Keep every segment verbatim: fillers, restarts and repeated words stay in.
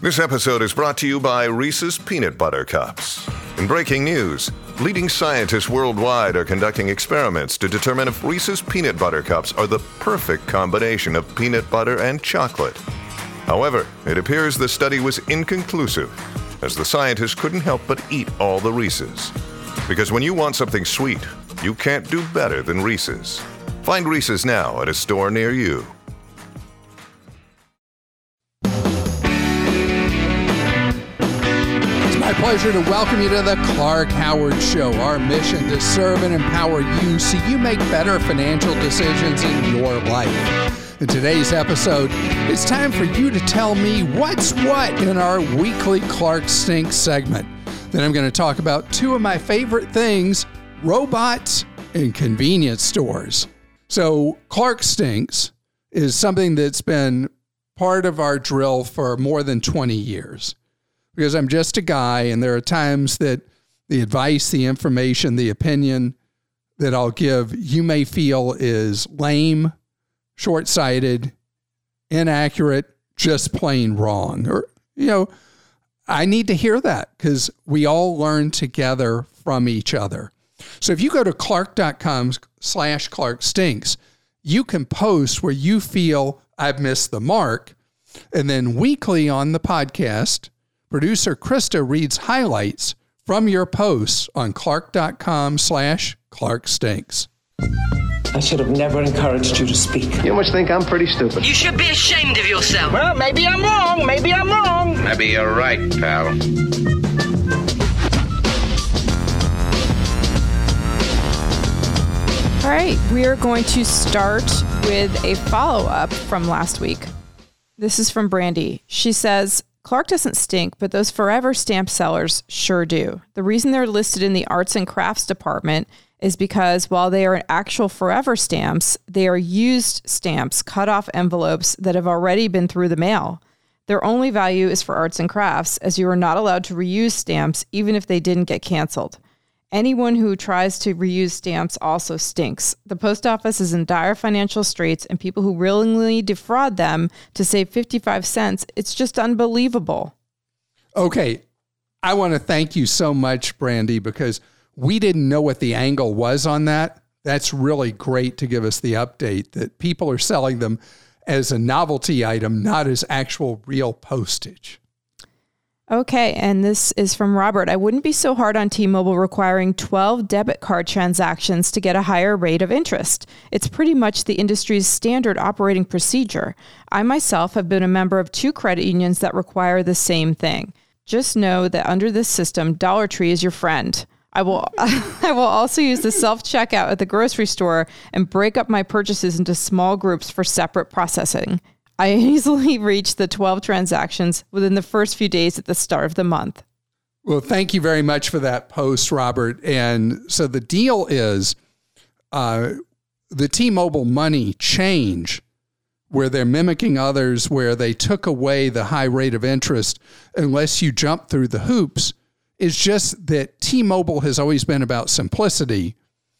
This episode is brought to you by Reese's Peanut Butter Cups. In breaking news, leading scientists worldwide are conducting experiments to determine if Reese's Peanut Butter Cups are the perfect combination of peanut butter and chocolate. However, it appears the study was inconclusive, as the scientists couldn't help but eat all the Reese's. Because when you want something sweet, you can't do better than Reese's. Find Reese's now at a store near you. My pleasure to welcome you to the Clark Howard Show. Our mission to serve and empower you so you make better financial decisions in your life. In today's episode, it's time for you to tell me what's what in our weekly Clark Stinks segment. Then I'm going to talk about two of my favorite things, robots and convenience stores. So Clark Stinks is something that's been part of our drill for more than twenty years. Because I'm just a guy, and there are times that the advice, the information, the opinion that I'll give, you may feel is lame, short-sighted, inaccurate, just plain wrong. Or, you know, I need to hear that because we all learn together from each other. So if you go to clark.com slash Clark Stinks, you can post where you feel I've missed the mark. And then weekly on the podcast, producer Krista reads highlights from your posts on clark.com slash Clark Stinks. I should have never encouraged you to speak. You must think I'm pretty stupid. You should be ashamed of yourself. Well, maybe I'm wrong. Maybe I'm wrong. Maybe you're right, pal. All right, we are going to start with a follow-up from last week. This is from Brandy. She says, Clark doesn't stink, but those forever stamp sellers sure do. The reason they're listed in the arts and crafts department is because while they are actual forever stamps, they are used stamps, cut off envelopes that have already been through the mail. Their only value is for arts and crafts, as you are not allowed to reuse stamps even if they didn't get canceled. Anyone who tries to reuse stamps also stinks. The post office is in dire financial straits, and people who willingly defraud them to save fifty-five cents, it's just unbelievable. Okay, I want to thank you so much, Brandy, because we didn't know what the angle was on that. That's really great to give us the update that people are selling them as a novelty item, not as actual real postage. Okay, and this is from Robert. I wouldn't be so hard on T-Mobile requiring twelve debit card transactions to get a higher rate of interest. It's pretty much the industry's standard operating procedure. I myself have been a member of two credit unions that require the same thing. Just know that under this system, Dollar Tree is your friend. I will I will also use the self-checkout at the grocery store and break up my purchases into small groups for separate processing. I easily reached the twelve transactions within the first few days at the start of the month. Well, thank you very much for that post, Robert. And so the deal is uh, the T-Mobile money change where they're mimicking others, where they took away the high rate of interest unless you jump through the hoops, is just that T-Mobile has always been about simplicity.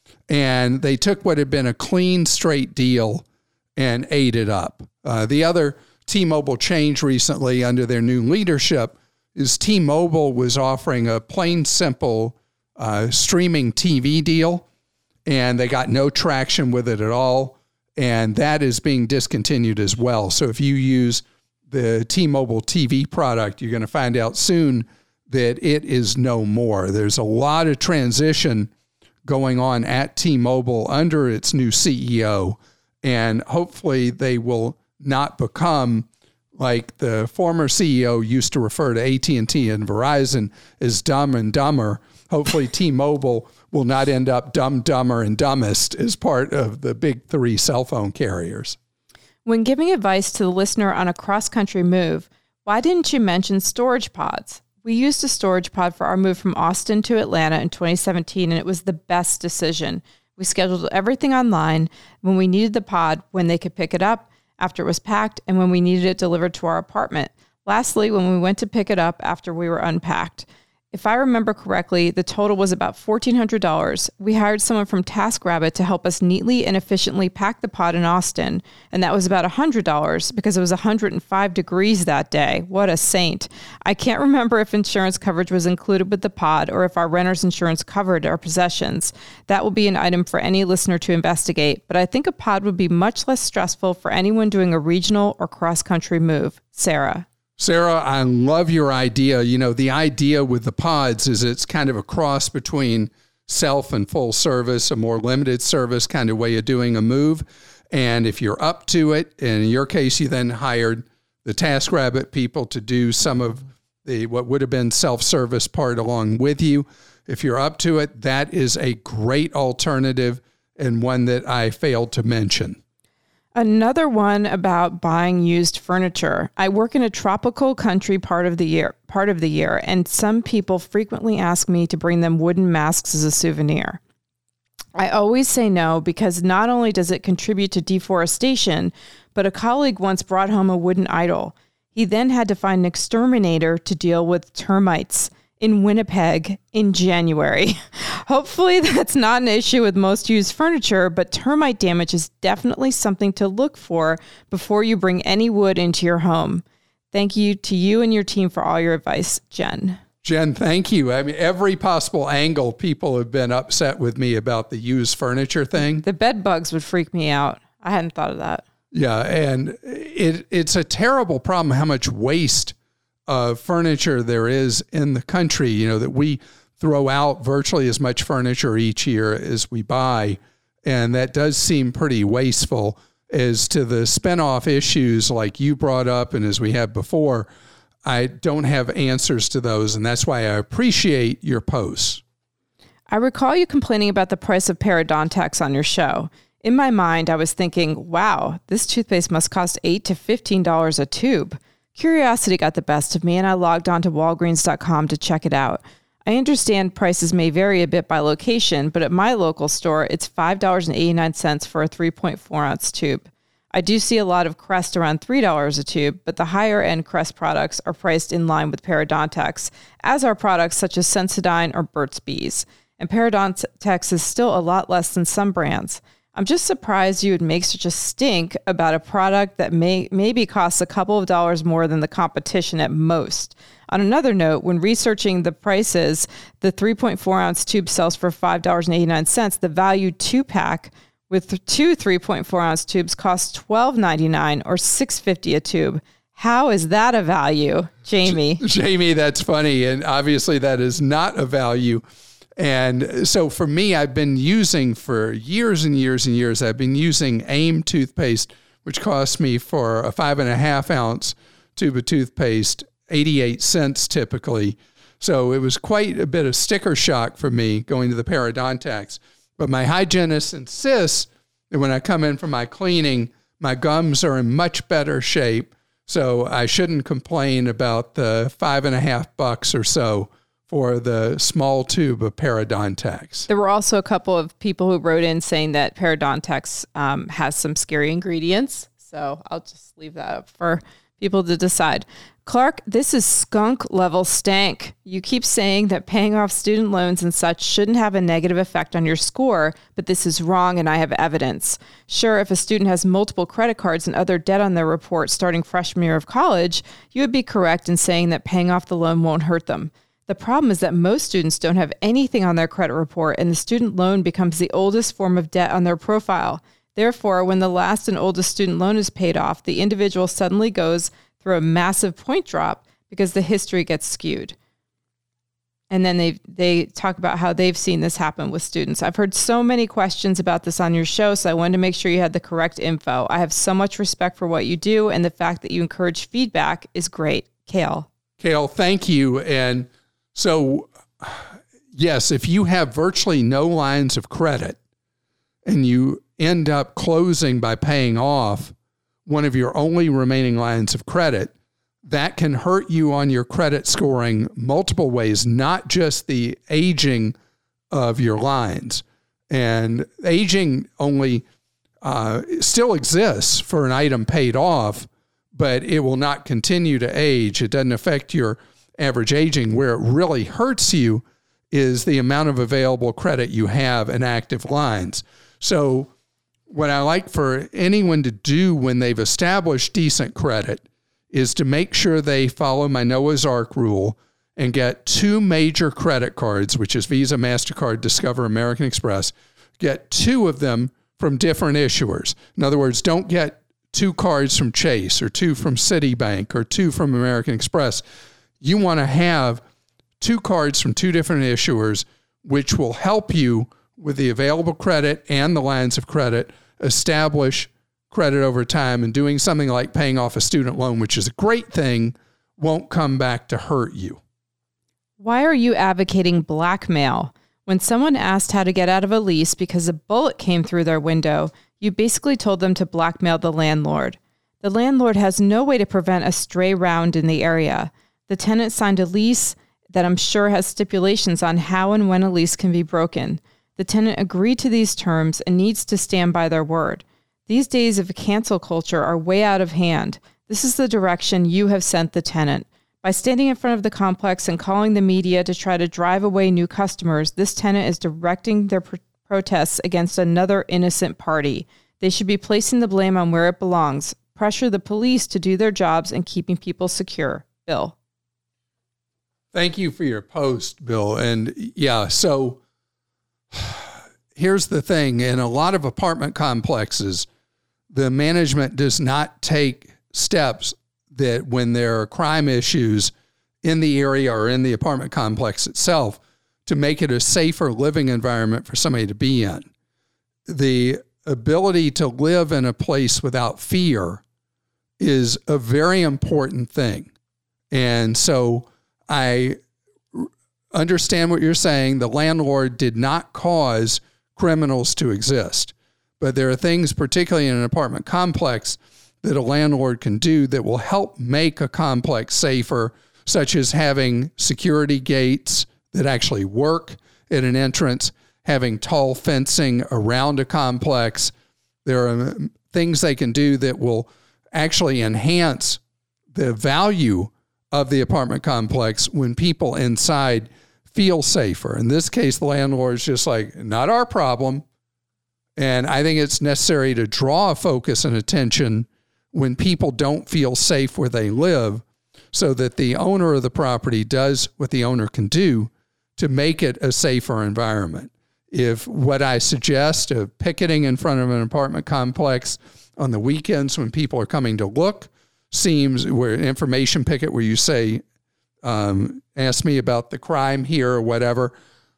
And they took what had been a clean, straight deal and ate it up. Uh, the other T-Mobile change recently under their new leadership is T-Mobile was offering a plain, simple uh, streaming T V deal, and they got no traction with it at all, and that is being discontinued as well. So if you use the T-Mobile T V product, you're going to find out soon that it is no more. There's a lot of transition going on at T-Mobile under its new C E O, and hopefully they will not become like the former C E O used to refer to A T and T and Verizon as dumb and dumber. Hopefully T-Mobile will not end up dumb, dumber, and dumbest as part of the big three cell phone carriers. When giving advice to the listener on a cross-country move, why didn't you mention storage pods? We used a storage pod for our move from Austin to Atlanta in twenty seventeen, and it was the best decision. We scheduled everything online when we needed the pod, when they could pick it up, after it was packed, and when we needed it delivered to our apartment. Lastly, when we went to pick it up after we were unpacked. If I remember correctly, the total was about fourteen hundred dollars. We hired someone from TaskRabbit to help us neatly and efficiently pack the pod in Austin, and that was about one hundred dollars because it was one hundred five degrees that day. What a saint. I can't remember if insurance coverage was included with the pod or if our renter's insurance covered our possessions. That will be an item for any listener to investigate, but I think a pod would be much less stressful for anyone doing a regional or cross-country move. Sarah. Sarah, I love your idea. You know, the idea with the pods is it's kind of a cross between self and full service, a more limited service kind of way of doing a move. And if you're up to it, and in your case, you then hired the TaskRabbit people to do some of the what would have been self-service part along with you. If you're up to it, that is a great alternative and one that I failed to mention. Another one about buying used furniture. I work in a tropical country part of the year, part of the year, and some people frequently ask me to bring them wooden masks as a souvenir. I always say no because not only does it contribute to deforestation, but a colleague once brought home a wooden idol. He then had to find an exterminator to deal with termites in Winnipeg in January. Hopefully that's not an issue with most used furniture, but termite damage is definitely something to look for before you bring any wood into your home. Thank you to you and your team for all your advice, Jen. Jen, thank you. I mean, every possible angle, people have been upset with me about the used furniture thing. The bed bugs would freak me out. I hadn't thought of that. Yeah, and it it's a terrible problem how much waste of furniture there is in the country, you know, that we throw out virtually as much furniture each year as we buy. And that does seem pretty wasteful. As to the spinoff issues like you brought up and as we have before, I don't have answers to those. And that's why I appreciate your posts. I recall you complaining about the price of Parodontax on your show. In my mind, I was thinking, wow, this toothpaste must cost eight to fifteen dollars a tube. Curiosity got the best of me, and I logged on to walgreens dot com to check it out. I understand prices may vary a bit by location, but at my local store, it's five dollars and eighty-nine cents for a three point four ounce tube. I do see a lot of Crest around three dollars a tube, but the higher-end Crest products are priced in line with Parodontax, as are products such as Sensodyne or Burt's Bees. And Parodontax is still a lot less than some brands. I'm just surprised you would make such a stink about a product that may maybe costs a couple of dollars more than the competition at most. On another note, when researching the prices, the three point four ounce tube sells for five dollars and eighty-nine cents. The value two-pack with two three point four ounce tubes costs twelve ninety-nine or six fifty a tube. How is that a value, Jamie? Jamie, that's funny. And obviously that is not a value. And so for me, I've been using for years and years and years, I've been using AIM toothpaste, which cost me for a five and a half ounce tube of toothpaste, eighty-eight cents typically. So it was quite a bit of sticker shock for me going to the Parodontax. But my hygienist insists that when I come in for my cleaning, my gums are in much better shape. So I shouldn't complain about the five and a half bucks or so for the small tube of Parodontax. There were also a couple of people who wrote in saying that Parodontax um, has some scary ingredients. So I'll just leave that up for people to decide. Clark, this is skunk level stank. You keep saying that paying off student loans and such shouldn't have a negative effect on your score, but this is wrong and I have evidence. Sure, if a student has multiple credit cards and other debt on their report starting freshman year of college, you would be correct in saying that paying off the loan won't hurt them. The problem is that most students don't have anything on their credit report, and the student loan becomes the oldest form of debt on their profile. Therefore, when the last and oldest student loan is paid off, the individual suddenly goes through a massive point drop because the history gets skewed. And then they they talk about how they've seen this happen with students. I've heard so many questions about this on your show, so I wanted to make sure you had the correct info. I have so much respect for what you do, and the fact that you encourage feedback is great. Kale. Kale, thank you. And so, yes, if you have virtually no lines of credit and you end up closing by paying off one of your only remaining lines of credit, that can hurt you on your credit scoring multiple ways, not just the aging of your lines. And aging only uh, still exists for an item paid off, but it will not continue to age. It doesn't affect your average aging. Where it really hurts you is the amount of available credit you have in active lines. So what I like for anyone to do when they've established decent credit is to make sure they follow my Noah's Ark rule and get two major credit cards, which is Visa, MasterCard, Discover, American Express. Get two of them from different issuers. In other words, don't get two cards from Chase or two from Citibank or two from American Express. You want to have two cards from two different issuers, which will help you with the available credit and the lines of credit, establish credit over time, and doing something like paying off a student loan, which is a great thing, won't come back to hurt you. Why are you advocating blackmail? When someone asked how to get out of a lease because a bullet came through their window, you basically told them to blackmail the landlord. The landlord has no way to prevent a stray round in the area. The tenant signed a lease that I'm sure has stipulations on how and when a lease can be broken. The tenant agreed to these terms and needs to stand by their word. These days of cancel culture are way out of hand. This is the direction you have sent the tenant. By standing in front of the complex and calling the media to try to drive away new customers, this tenant is directing their pr- protests against another innocent party. They should be placing the blame on where it belongs. Pressure the police to do their jobs and keeping people secure. Bill. Thank you for your post, Bill. And yeah, so here's the thing. In a lot of apartment complexes, the management does not take steps that when there are crime issues in the area or in the apartment complex itself to make it a safer living environment for somebody to be in. The ability to live in a place without fear is a very important thing. And so I understand what you're saying. The landlord did not cause criminals to exist, but there are things, particularly in an apartment complex, that a landlord can do that will help make a complex safer, such as having security gates that actually work at an entrance, having tall fencing around a complex. There are things they can do that will actually enhance the value of the apartment complex when people inside feel safer. In this case, the landlord is just like, not our problem. And I think it's necessary to draw a focus and attention when people don't feel safe where they live, so that the owner of the property does what the owner can do to make it a safer environment. If what I suggest of picketing in front of an apartment complex on the weekends when people are coming to look seems, where an information picket where you say, um, ask me about the crime here or whatever,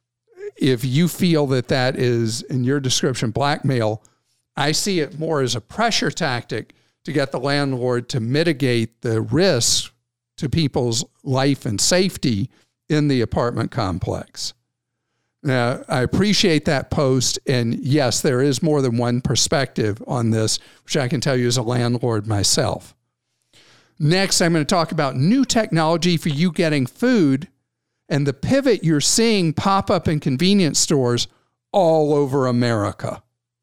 if you feel that that is, in your description, blackmail, I see it more as a pressure tactic to get the landlord to mitigate the risks to people's life and safety in the apartment complex. Now, I appreciate that post, and yes, there is more than one perspective on this, which I can tell you as a landlord myself. Next, I'm going to talk about new technology for you getting food and the pivot you're seeing pop up in convenience stores all over America.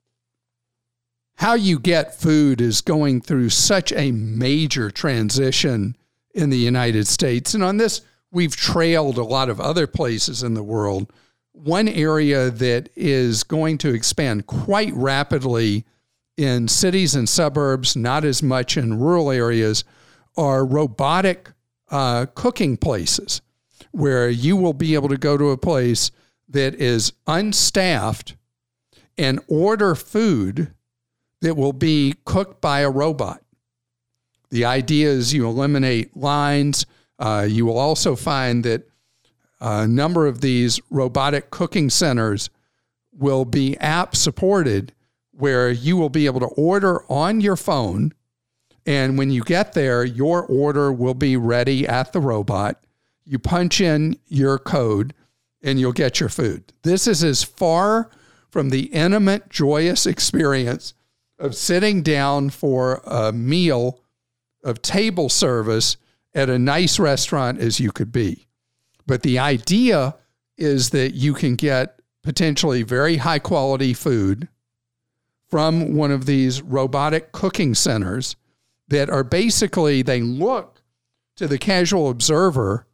How you get food is going through such a major transition in the United States. And on this, we've trailed a lot of other places in the world. One area that is going to expand quite rapidly in cities and suburbs, not as much in rural areas, are robotic uh, cooking places, where you will be able to go to a place that is unstaffed and order food that will be cooked by a robot. The idea is you eliminate lines. Uh, you will also find that a number of these robotic cooking centers will be app supported, where you will be able to order on your phone. And when you get there, your order will be ready at the robot. You punch in your code and you'll get your food. This is as far from the intimate, joyous experience of sitting down for a meal of table service at a nice restaurant as you could be. But the idea is that you can get potentially very high quality food from one of these robotic cooking centers that are basically, they look to the casual observer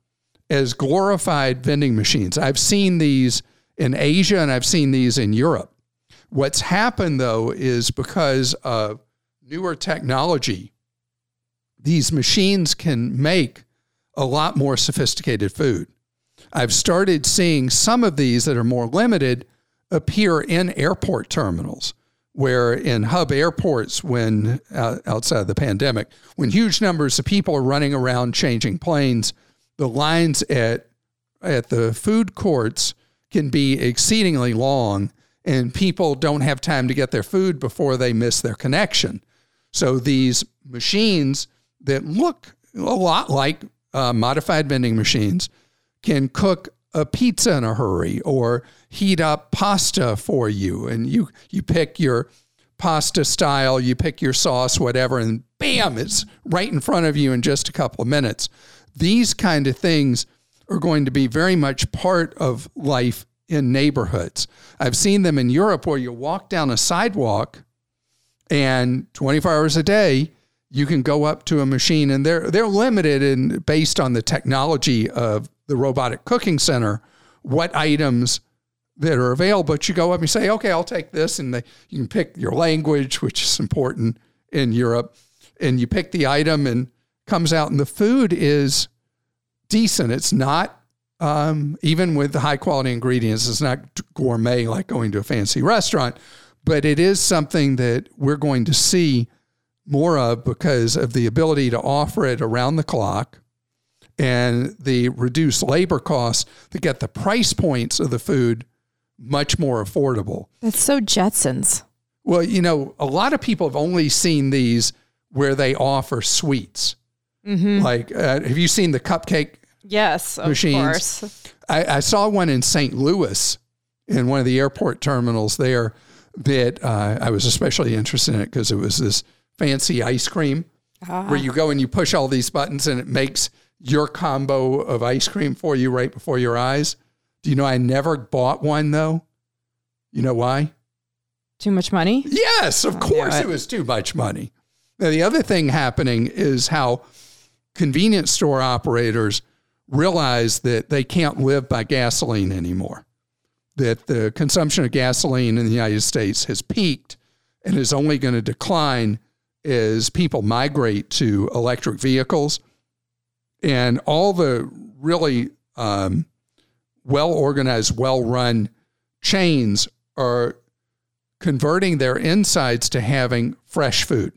as glorified vending machines. I've seen these in Asia and I've seen these in Europe. What's happened, though, is because of newer technology, these machines can make a lot more sophisticated food. I've started seeing some of these that are more limited appear in airport terminals, where in hub airports, when uh, outside of the pandemic, when huge numbers of people are running around changing planes, the lines at at the food courts can be exceedingly long, and people don't have time to get their food before they miss their connection. So these machines that look a lot like uh, modified vending machines can cook a pizza in a hurry or heat up pasta for you. And you, you pick your pasta style, you pick your sauce, whatever, and bam, it's right in front of you in just a couple of minutes. These kind of things are going to be very much part of life in neighborhoods. I've seen them in Europe where you walk down a sidewalk and twenty-four hours a day, you can go up to a machine, and they're they're limited in based on the technology of the robotic cooking center, what items that are available. But you go up and say, okay, I'll take this, and they, you can pick your language, which is important in Europe, and you pick the item and comes out, and the food is decent. It's not, um, even with the high quality ingredients, it's not gourmet like going to a fancy restaurant, but it is something that we're going to see more of because of the ability to offer it around the clock and the reduced labor costs to get the price points of the food much more affordable. That's so Jetsons. Well, you know, a lot of people have only seen these where they offer sweets. Mm-hmm. Like, uh, have you seen the cupcake yes, of machines? course. I, I saw one in Saint Louis in one of the airport terminals there that uh, I was especially interested in it because it was this fancy ice cream ah. where you go and you push all these buttons and it makes your combo of ice cream for you right before your eyes. Do you know I never bought one, though? You know why? Too much money? Yes, of course it. it was too much money. Now, the other thing happening is how convenience store operators realize that they can't live by gasoline anymore, that the consumption of gasoline in the United States has peaked and is only going to decline as people migrate to electric vehicles. And all the really um, well-organized, well-run chains are converting their insides to having fresh food.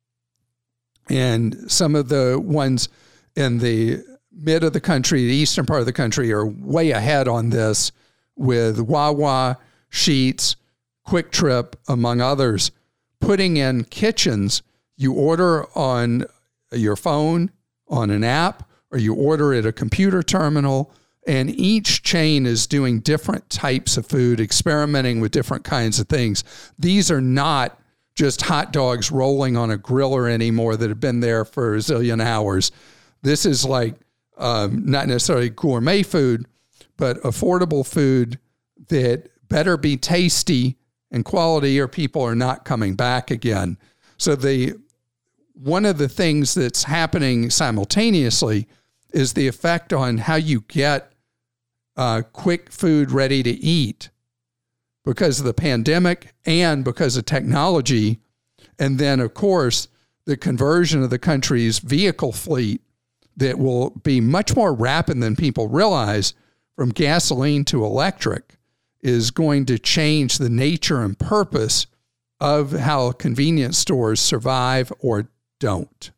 And some of the ones in the mid of the country, the eastern part of the country, are way ahead on this with Wawa, Sheetz, Quick Trip, among others, putting in kitchens. You order on your phone, on an app, or you order at a computer terminal, and each chain is doing different types of food, experimenting with different kinds of things. These are not just hot dogs rolling on a griller anymore that have been there for a zillion hours. This is like um, not necessarily gourmet food, but affordable food that better be tasty and quality or people are not coming back again. So the one of the things that's happening simultaneously is the effect on how you get uh, quick food ready to eat because of the pandemic and because of technology. And then, of course, the conversion of the country's vehicle fleet that will be much more rapid than people realize from gasoline to electric is going to change the nature and purpose of how convenience stores survive or don't.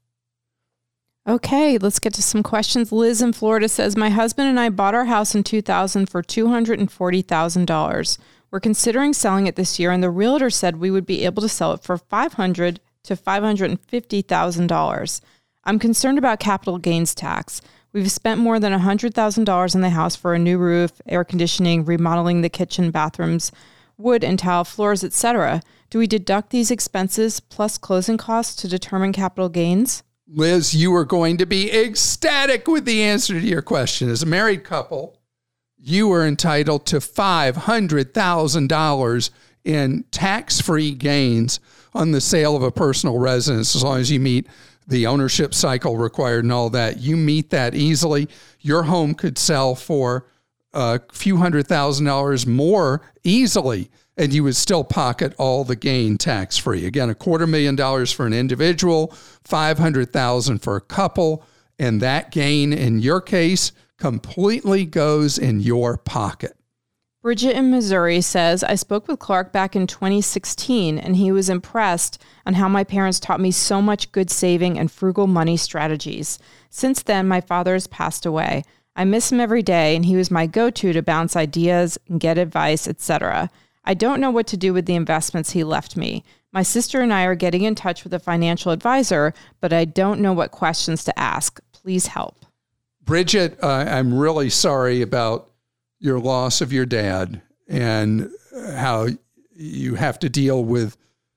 Okay, let's get to some questions. Liz in Florida says, my husband and I bought our house in two thousand for two hundred forty thousand dollars. We're considering selling it this year, and the realtor said we would be able to sell it for five hundred thousand dollars to five hundred fifty thousand dollars. I'm concerned about capital gains tax. We've spent more than one hundred thousand dollars in the house for a new roof, air conditioning, remodeling the kitchen, bathrooms, wood and tile floors, et cetera. Do we deduct these expenses plus closing costs to determine capital gains? Liz, you are going to be ecstatic with the answer to your question. As a married couple, you are entitled to five hundred thousand dollars in tax-free gains on the sale of a personal residence as long as you meet the ownership cycle required and all that. You meet that easily. Your home could sell for a few hundred thousand dollars more easily, and you would still pocket all the gain tax-free. Again, a quarter million dollars for an individual, five hundred thousand dollars for a couple, and that gain, in your case, completely goes in your pocket. Bridget in Missouri says, I spoke with Clark back in twenty sixteen, and he was impressed on how my parents taught me so much good saving and frugal money strategies. Since then, my father has passed away. I miss him every day, and he was my go-to to bounce ideas and get advice, et cetera. I don't know what to do with the investments he left me. My sister and I are getting in touch with a financial advisor, but I don't know what questions to ask. Please help. Bridget, uh, I'm really sorry about your loss of your dad and how you have to deal with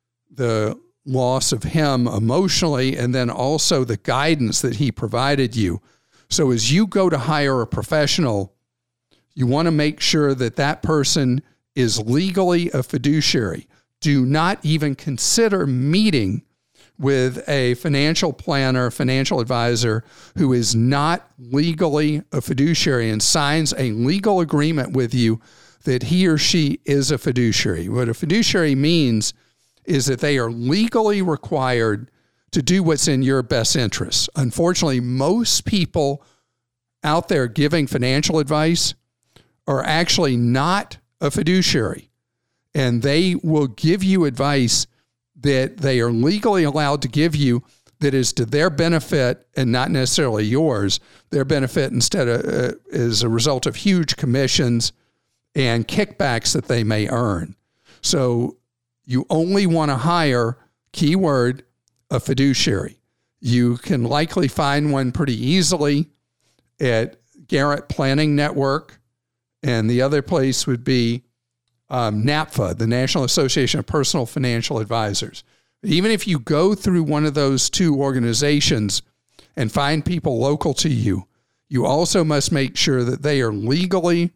the loss of him emotionally, and then also the guidance that he provided you. So as you go to hire a professional, you want to make sure that that person is legally a fiduciary. Do not even consider meeting with a financial planner, financial advisor who is not legally a fiduciary and signs a legal agreement with you that he or she is a fiduciary. What a fiduciary means is that they are legally required to do what's in your best interest. Unfortunately, most people out there giving financial advice are actually not a fiduciary, and they will give you advice that they are legally allowed to give you that is to their benefit and not necessarily yours. Their benefit instead of uh, is a result of huge commissions and kickbacks that they may earn. So you only want to hire, keyword, a fiduciary. You can likely find one pretty easily at Garrett Planning Network, and the other place would be Um, NAPFA, the National Association of Personal Financial Advisors. Even if you go through one of those two organizations and find people local to you, you also must make sure that they are legally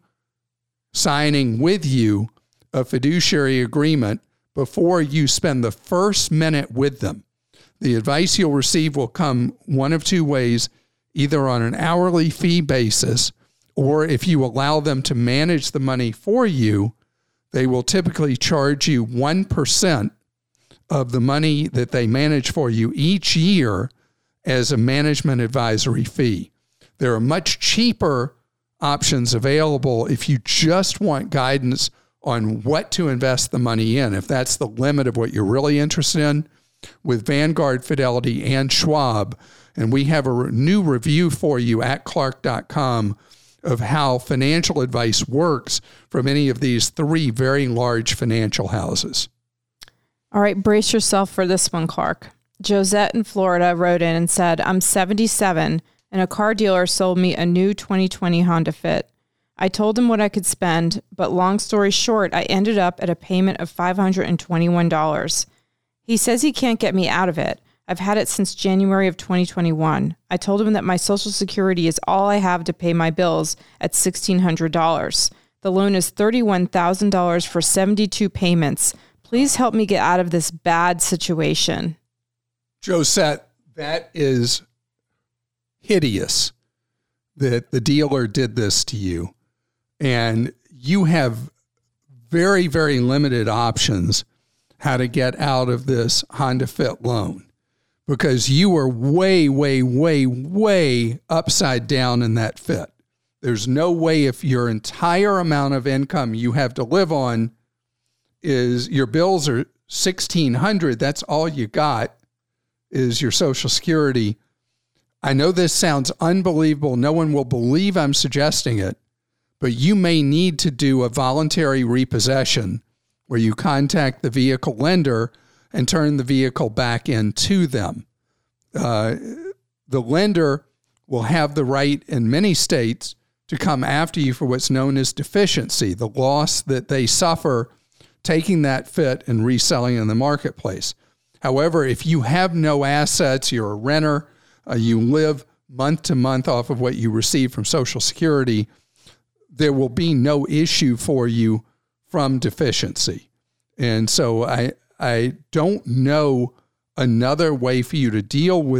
signing with you a fiduciary agreement before you spend the first minute with them. The advice you'll receive will come one of two ways, either on an hourly fee basis, or if you allow them to manage the money for you, they will typically charge you one percent of the money that they manage for you each year as a management advisory fee. There are much cheaper options available if you just want guidance on what to invest the money in, if that's the limit of what you're really interested in, with Vanguard, Fidelity, and Schwab. And we have a new review for you at Clark dot com of how financial advice works from any of these three very large financial houses. All right, brace yourself for this one, Clark. Josette in Florida wrote in and said, I'm seventy-seven, and a car dealer sold me a new twenty twenty Honda Fit. I told him what I could spend, but long story short, I ended up at a payment of five hundred twenty-one dollars. He says he can't get me out of it. I've had it since January of twenty twenty-one. I told him that my Social Security is all I have to pay my bills at sixteen hundred dollars. The loan is thirty-one thousand dollars for seventy-two payments. Please help me get out of this bad situation. Josette, that is hideous that the dealer did this to you. And you have very, very limited options how to get out of this Honda Fit loan, because you were way, way, way, way upside down in that Fit. There's no way, if your entire amount of income you have to live on is your bills are sixteen hundred dollars, that's all you got is your Social Security. I know this sounds unbelievable. No one will believe I'm suggesting it, but you may need to do a voluntary repossession where you contact the vehicle lender and turn the vehicle back into them. Uh, the lender will have the right in many states to come after you for what's known as deficiency, the loss that they suffer taking that Fit and reselling in the marketplace. However, if you have no assets, you're a renter, uh, you live month to month off of what you receive from Social Security, there will be no issue for you from deficiency. And so I I don't know another way for you to deal with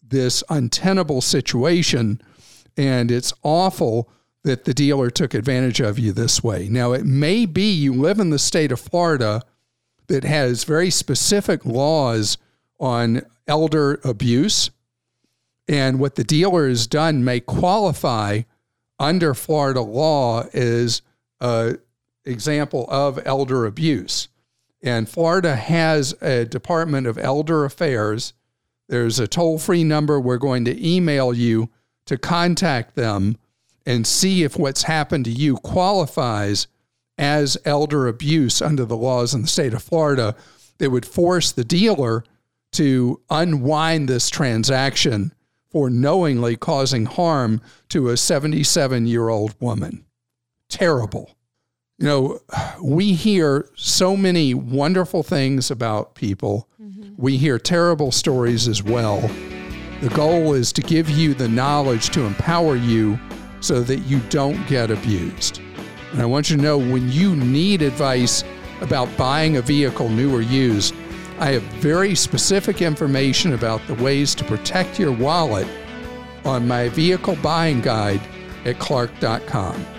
this untenable situation, and it's awful that the dealer took advantage of you this way. Now, it may be you live in the state of Florida that has very specific laws on elder abuse, and what the dealer has done may qualify under Florida law as an example of elder abuse. And Florida has a Department of Elder Affairs. There's a toll-free number. We're going to email you to contact them and see if what's happened to you qualifies as elder abuse under the laws in the state of Florida that would force the dealer to unwind this transaction for knowingly causing harm to a seventy-seven-year-old woman. Terrible. You know, we hear so many wonderful things about people. Mm-hmm. We hear terrible stories as well. The goal is to give you the knowledge to empower you so that you don't get abused. And I want you to know, when you need advice about buying a vehicle, new or used, I have very specific information about the ways to protect your wallet on my vehicle buying guide at clark dot com.